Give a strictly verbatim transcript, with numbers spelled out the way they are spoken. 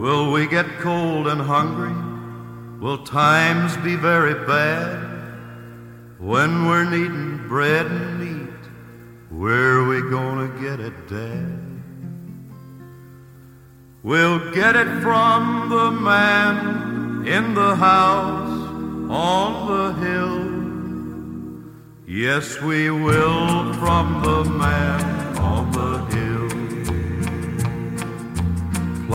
Will we get cold and hungry? Will times be very bad? When we're needing bread and meat, where we gonna get it, Dad? We'll get it from the man in the house on the hill. Yes, we will, from the man on the hill.